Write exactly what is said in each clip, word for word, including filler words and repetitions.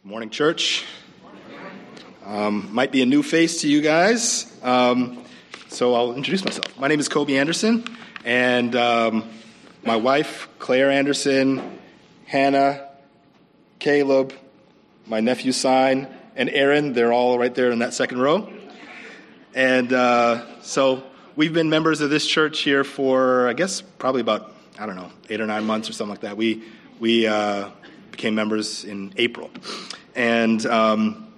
Morning, church. Um, might be a new face to you guys, um, so I'll introduce myself. My name is Kobe Anderson, and um, my wife, Claire Anderson, Hannah, Caleb, my nephew, Sign, and Aaron, they're all right there in that second row. And uh, so we've been members of this church here for, I guess, probably about, I don't know, eight or nine months or something like that. We, we uh, became members in April. And um,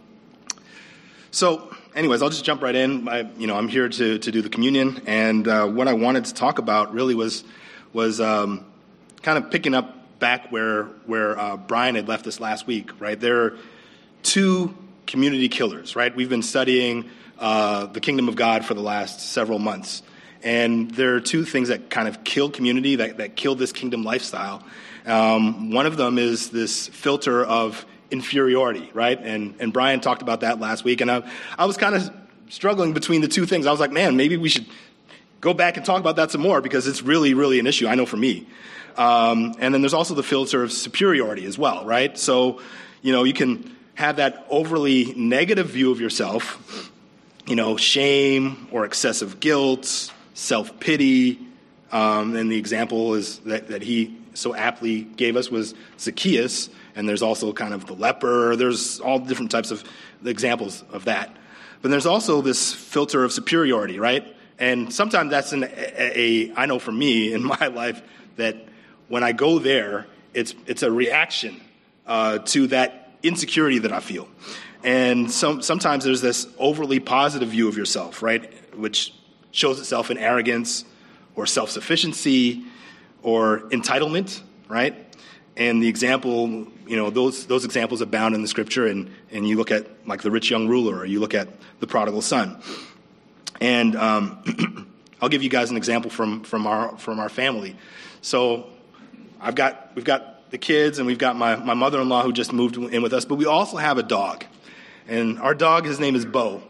so, anyways, I'll just jump right in. I, you know, I'm here to, to do the communion, and uh, what I wanted to talk about really was was um, kind of picking up back where where uh, Brian had left us last week. Right, there are two community killers. Right, we've been studying uh, the kingdom of God for the last several months, and there are two things that kind of kill community, that that kill this kingdom lifestyle. Um, one of them is this filter of inferiority, right? And and Brian talked about that last week, and I, I was kind of struggling between the two things. I was like, man, maybe we should go back and talk about that some more because it's really, really an issue, I know for me. Um, and then there's also the filter of superiority as well, right? So, you know, you can have that overly negative view of yourself, you know, shame or excessive guilt, self-pity, um, and the example is that, that he so aptly gave us was Zacchaeus. And there's also kind of the leper. There's all different types of examples of that. But there's also this filter of superiority, right? And sometimes that's an, a, a, I know for me in my life that when I go there, it's it's a reaction uh, to that insecurity that I feel. And some, sometimes there's this overly positive view of yourself, right? Which shows itself in arrogance or self-sufficiency or entitlement, right? And the example, you know, those those examples abound in the scripture, and, and you look at like the rich young ruler, or you look at the prodigal son. And um, I'll give you guys an example from from our from our family. So I've got we've got the kids, and we've got my, my mother-in-law who just moved in with us, but we also have a dog, and our dog, his name is Bo,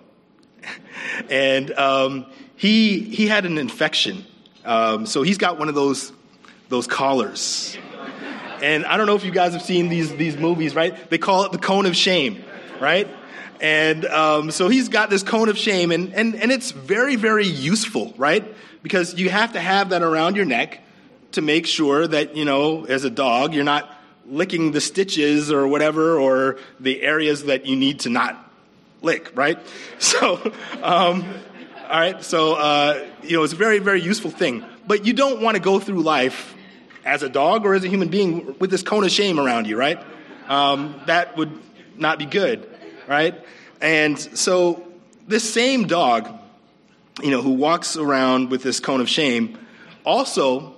and um, he he had an infection, um, so he's got one of those those collars. And I don't know if you guys have seen these these movies, right? They call it the cone of shame, right? And um, so he's got this cone of shame, and, and, and it's very, very useful, right? Because you have to have that around your neck to make sure that, you know, as a dog, you're not licking the stitches or whatever, or the areas that you need to not lick, right? So, um, all right, so, uh, you know, it's a very, very useful thing. But you don't want to go through life as a dog or as a human being with this cone of shame around you, right? Um, that would not be good, right? And so this same dog, you know, who walks around with this cone of shame, also,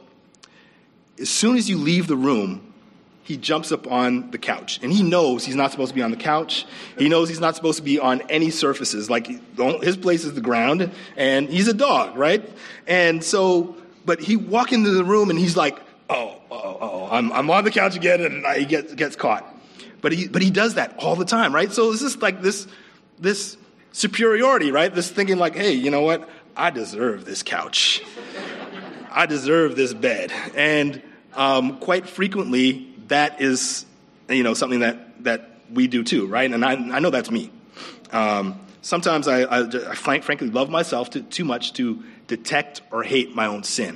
as soon as you leave the room, he jumps up on the couch. And he knows he's not supposed to be on the couch. He knows he's not supposed to be on any surfaces. Like, his place is the ground, and he's a dog, right? And so, but he walks into the room, and he's like, Oh, oh, oh! I'm I'm on the couch again, and he gets gets caught. But he but he does that all the time, right? So it's just like this this superiority, right? This thinking like, hey, you know what? I deserve this couch. I deserve this bed. And um, quite frequently, that is, you know, something that that we do too, right? And I I know that's me. Um, sometimes I I, I frankly love myself to, too much to detect or hate my own sin.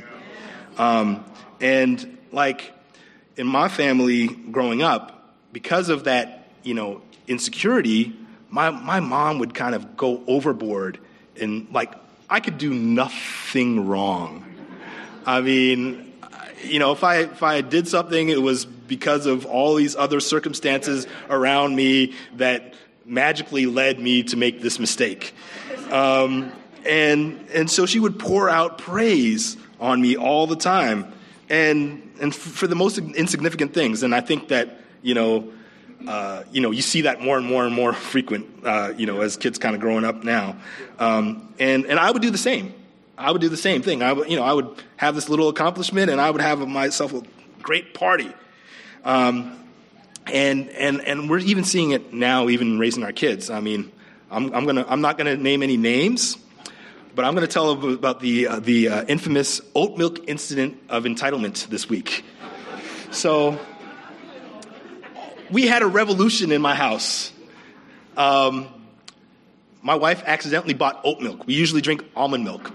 Um, And like in my family growing up, because of that, you know, insecurity, my my mom would kind of go overboard, and like I could do nothing wrong. I mean, you know, if I if I did something, it was because of all these other circumstances around me that magically led me to make this mistake. Um, and and so she would pour out praise on me all the time. And and for the most insignificant things, and I think that you know, uh, you know, you see that more and more and more frequent, uh, you know, as kids kind of growing up now. Um, and and I would do the same. I would do the same thing. I would, you know, I would have this little accomplishment, and I would have myself a great party. Um, and and and we're even seeing it now, even raising our kids. I mean, I'm I'm gonna I'm not gonna name any names. But I'm going to tell about the uh, the uh, infamous oat milk incident of entitlement this week. So we had a revolution in my house. Um, my wife accidentally bought oat milk. We usually drink almond milk.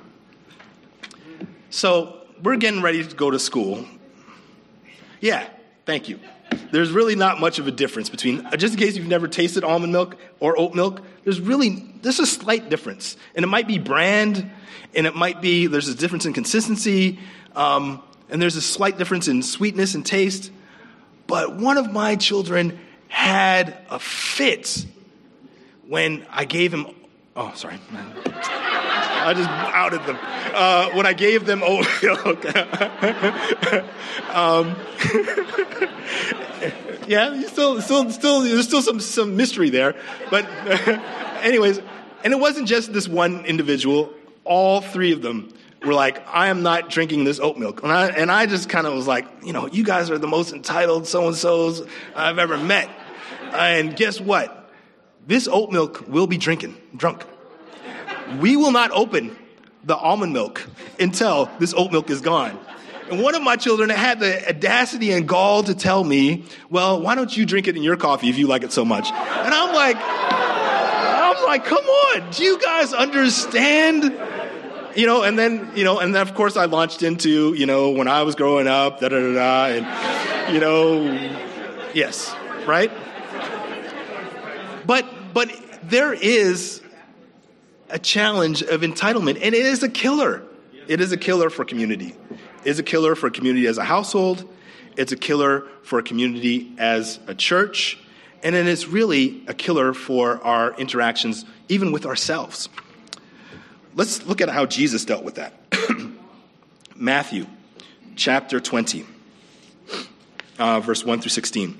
So we're getting ready to go to school. Yeah, thank you. There's really not much of a difference between, just in case you've never tasted almond milk or oat milk, there's really, there's a slight difference. And it might be brand, and it might be, there's a difference in consistency, um, and there's a slight difference in sweetness and taste. But one of my children had a fit when I gave him, oh, sorry. I just outed them. Uh, when I gave them oat milk. um, yeah, still, still, still, there's still some, some mystery there. But anyways, and it wasn't just this one individual. All three of them were like, I am not drinking this oat milk. And I, and I just kind of was like, you know, you guys are the most entitled so-and-sos I've ever met. And guess what? This oat milk will be drinking, drunk. We will not open the almond milk until this oat milk is gone. And one of my children had the audacity and gall to tell me, well, why don't you drink it in your coffee if you like it so much? And I'm like, I'm like, come on, do you guys understand? You know, and then, you know, and then of course I launched into, you know, when I was growing up, da da da da, and, you know, yes, right? But, but there is a challenge of entitlement, and it is a killer. It is a killer for community. It is a killer for a community as a household. It's a killer for a community as a church. And then it's really a killer for our interactions, even with ourselves. Let's look at how Jesus dealt with that. Matthew chapter twenty, uh, verse one through sixteen.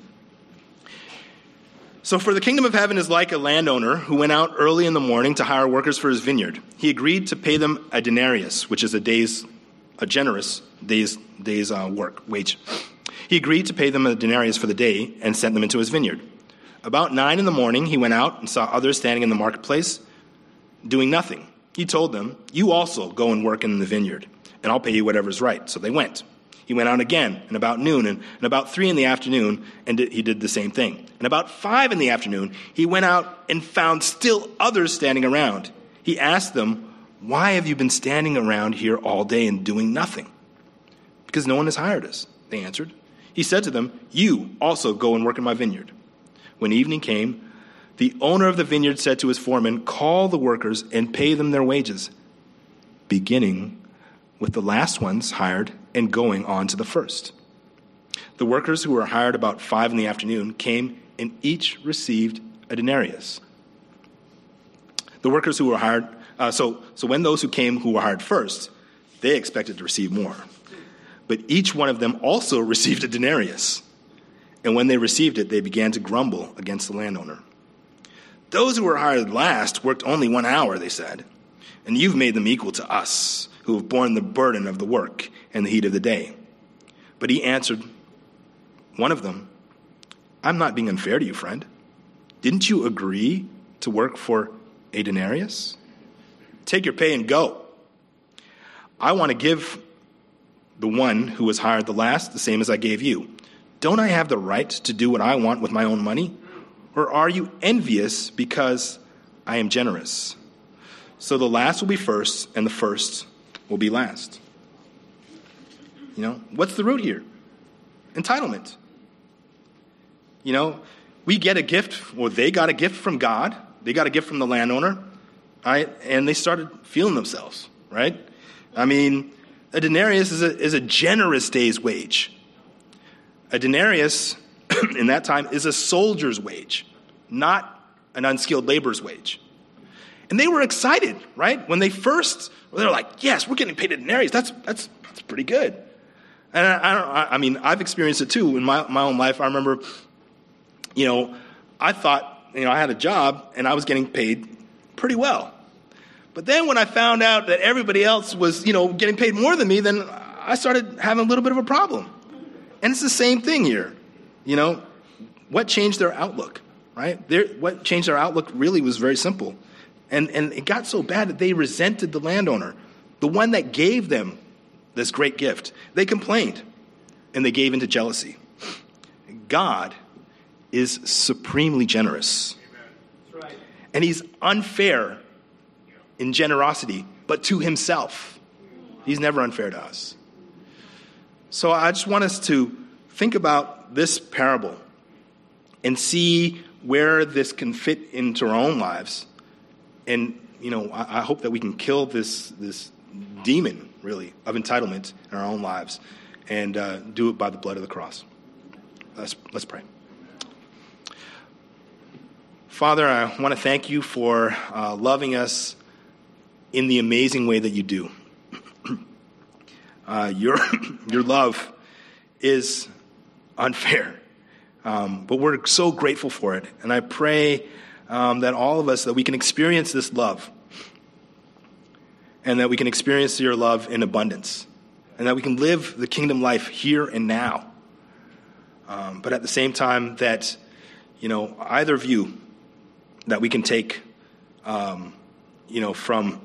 So for the kingdom of heaven is like a landowner who went out early in the morning to hire workers for his vineyard. He agreed to pay them a denarius, which is a day's, a generous day's, day's uh, work, wage. He agreed to pay them a denarius for the day and sent them into his vineyard. About nine in the morning, he went out and saw others standing in the marketplace doing nothing. He told them, you also go and work in the vineyard, and I'll pay you whatever is right. So they went. He went out again, and about noon, and, and about three in the afternoon, and did, he did the same thing. And about five in the afternoon, he went out and found still others standing around. He asked them, why have you been standing around here all day and doing nothing? Because no one has hired us, they answered. He said to them, you also go and work in my vineyard. When evening came, the owner of the vineyard said to his foreman, call the workers and pay them their wages, beginning with the last ones hired and going on to the first. The workers who were hired about five in the afternoon came and each received a denarius. The workers who were hired, uh, so, so when those who came who were hired first, they expected to receive more. But each one of them also received a denarius. And when they received it, they began to grumble against the landowner. Those who were hired last worked only one hour, they said, and you've made them equal to us, who have borne the burden of the work and the heat of the day. But he answered one of them, I'm not being unfair to you, friend. Didn't you agree to work for a denarius? Take your pay and go. I want to give the one who was hired the last the same as I gave you. Don't I have the right to do what I want with my own money? Or are you envious because I am generous? So the last will be first, and the first will be last. You know, what's the root here? Entitlement. You know, we get a gift, or they got a gift from God. They got a gift from the landowner, right? And they started feeling themselves, right? I mean, a denarius is a, is a generous day's wage. A denarius in that time is a soldier's wage, not an unskilled laborer's wage. And they were excited, right? When they first, they're like, yes, we're getting paid a denarius. That's that's that's pretty good. And I, I don't. I mean, I've experienced it too in my my own life. I remember, you know, I thought, you know, I had a job and I was getting paid pretty well. But then when I found out that everybody else was, you know, getting paid more than me, then I started having a little bit of a problem. And it's the same thing here. You know, what changed their outlook, right? Their, what changed their outlook really was very simple. And, and it got so bad that they resented the landowner, the one that gave them this great gift. They complained, and they gave into jealousy. God is supremely generous. That's right. And he's unfair in generosity, but to himself. He's never unfair to us. So I just want us to think about this parable and see where this can fit into our own lives. And, you know, I, I hope that we can kill this this demon, really, of entitlement in our own lives and uh, do it by the blood of the cross. Let's, let's pray. Father, I want to thank you for uh, loving us in the amazing way that you do. Uh, your your love is unfair, um, but we're so grateful for it. And I pray um, that all of us, that we can experience this love, and that we can experience your love in abundance, and that we can live the kingdom life here and now. Um, but at the same time, that, you know, either view that we can take, um, you know, from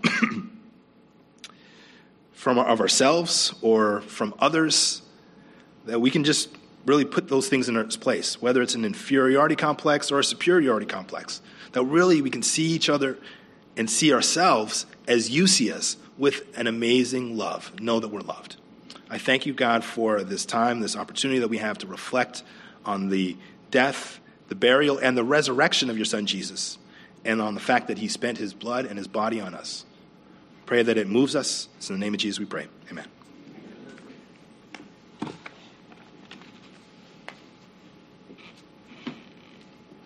from of ourselves or from others, that we can just really put those things in its place, whether it's an inferiority complex or a superiority complex, that really we can see each other and see ourselves as you see us, with an amazing love. Know that we're loved. I thank you, God, for this time, this opportunity that we have to reflect on the death, the burial, and the resurrection of your son, Jesus, and on the fact that he spent his blood and his body on us. Pray that it moves us. It's in the name of Jesus we pray. Amen.